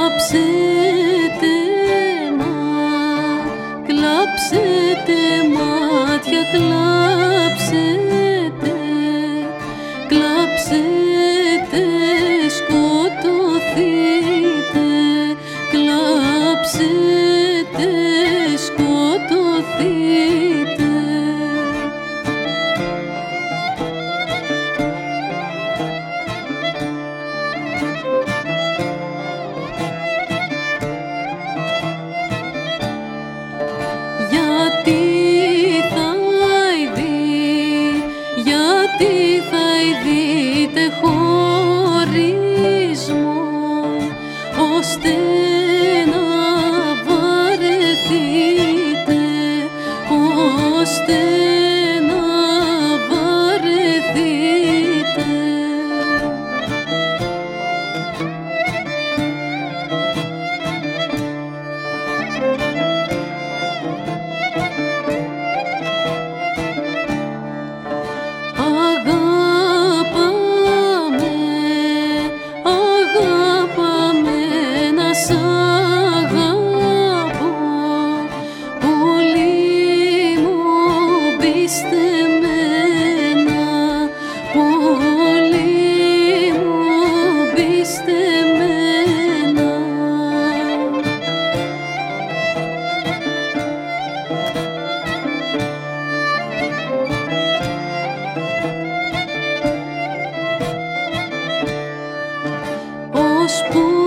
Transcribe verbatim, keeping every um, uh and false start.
Κλάψετε μα, κλάψετε μάτια, κλάψετε, κλάψετε, σκοτωθείτε, κλάψετε, σκοτωθείτε. Γιατί θα ειδεί, γιατί θα ειδείτε χωρισμό, ώστε να βαρεθείτε, ώστε να βαρεθείτε. Αγάπαμε, αγάπαμε, να σ' αγαπώ, πολύ μου πιστεμένα, πολύ μου πιστεμένα. Ως που